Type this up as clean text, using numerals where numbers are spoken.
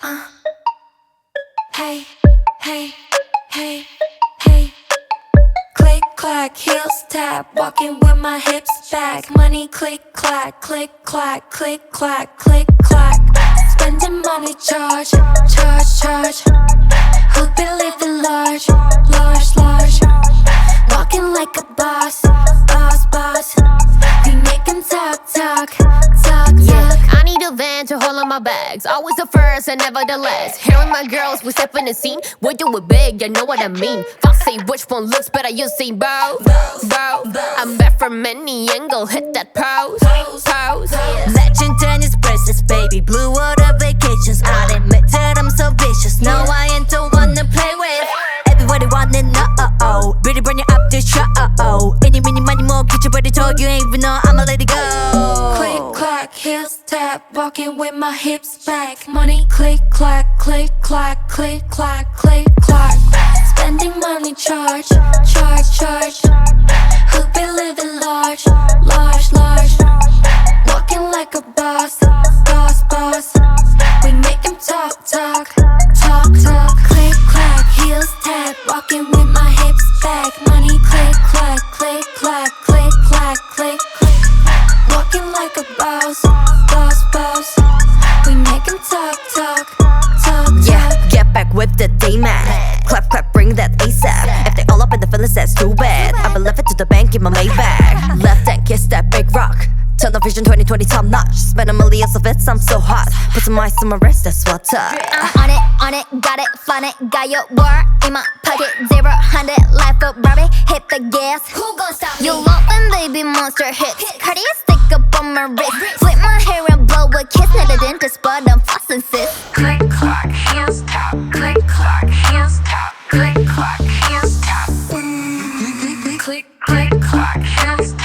Uh, hey, hey, hey, hey. Click, clack, heels tap, walking with my hips back. Money click, clack, click, clack, click, clack, click, clack. Spending money, charge, charge, charge. Who be living large, large, large. Walking like a boss, boss, boss. We making talk, talk, talk, Yeah, talk. I need a van to hold on my bags. Always the first and never the last. Here with my girls, we step in the scene. We do it big, you know what I mean. Foxy, which one looks better? You see both, both. I'm back from any angle, hit that pose, pose. Legend Dennis bracelets, baby. Blue water vacations. I admit that I'm so vicious. No, I ain't the one to play with. Everybody wanna know. Really bring you up the show. Any, mini, money, more. Get your body told you ain't even know I'ma let it go. Click, clack, heels tap, walking with my hips back. Money click, clack, click, clack, click, clack, click, clack. Spending money, charge, charge, charge. Who be living large, large, large. Walking like a boss, boss, boss. We make him talk, talk, talk, talk. Click, clack, heels tap, walking with my hips back. Money click, clack, click, clack, click, clack, click, click. Walking like a boss, boss, boss. We make him talk, talk, talk, Yeah, talk. get back with the D-man. Clap, clap, bring that ASAP. If they all up in the feelings, that's too bad. I been left it to the bank in my Maybach. Left and kiss that big rock. Tunnel vision 2020 top notch. Spend a million of it, I'm so hot. Put some ice on my wrist, that's what's up. On it, got it, flaunt it, got your word in my pocket. 0, 100, life up, Barbie, hit the gas. Who gon' stop me? You love when baby monster hits. Cardi stick up on my wrist. Flip my hair and blow a kiss. Not a dentist, but I'm flossing, sis. Click, clack, heels tap. Click, clack, heels tap. Click, clack, heels tap. Click, click, clack, heels tap.